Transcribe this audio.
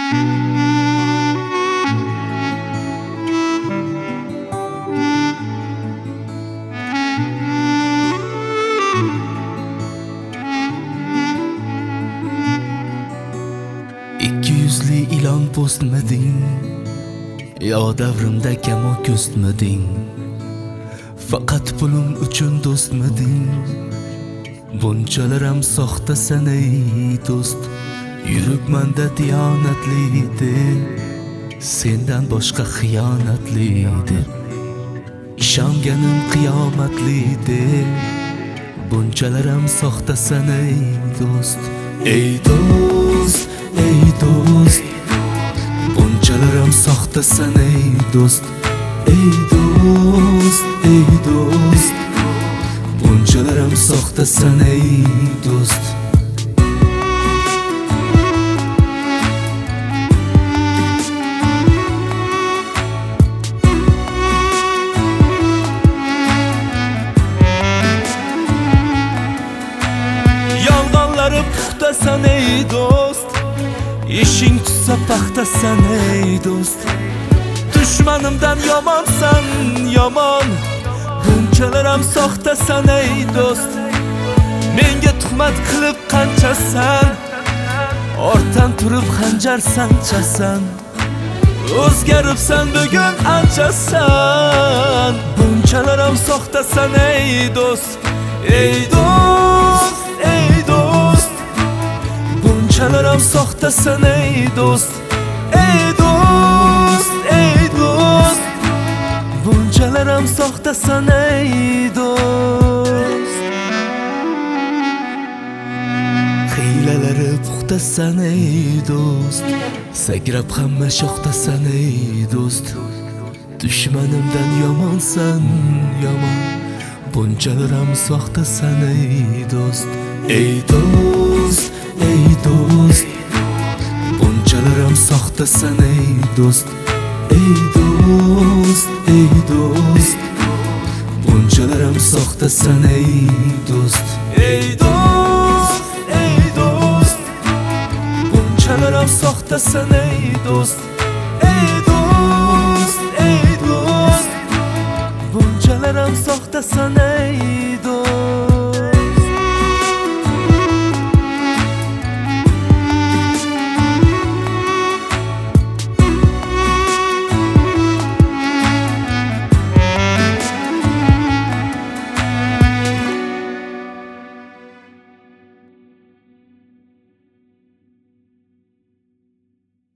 İki yüzlü ilan postmedin, yo davrimda kamo ko'stmeding. Faqat pulim uchun do'stmeding. Bunchalaram soxtasan ey do'st. Yuribmanda diyonatlidir, sendan boshqa xiyonatlidir. Ishonganim qiyomatlidir. Bunchalaram soxtasan ey do'st. Ey do'st, ey do'st. Bunchalaram soxtasan ey do'st. Ey do'st, ey do'st. Bunchalaram soxtasan ey do'st. Yolg'onlari puxtasan ey do'st. Ishing tutsa paxtasan ey do'st. Dushmanimdan yomonsan yomon. Bunchalaram soxtasan ey do'st. Menga tuhmat qilib qanchasan, ortdan turib xanjar sanchasan. O'zgaribsan bugun anchasan. Bunchalaram soxtasan ey do'st. Ey do'st, ey do'st. Bunchalaram soxtasan ey do'st. Ey do'st, ey do'st. Bunchalaram soxtasan ey do'st. Hiylalari puxtasan ey do'st. Sagrab hamma shoxtasan ey do'st. Dushmanimdan yomonsan yomon. Bunchalaram soxtasan ey do'st. Ey do'st, ey do'st. Bunchalaram soxtasan ey do'st. Ey do'st, ey do'st. Bunchalaram soxtasan ey do'st. Ey do'st, ey do'st. Bunchalaram soxtasan ey do'st. Ey do'st, ey do'st. Bunchalaram soxtasan ey do'st.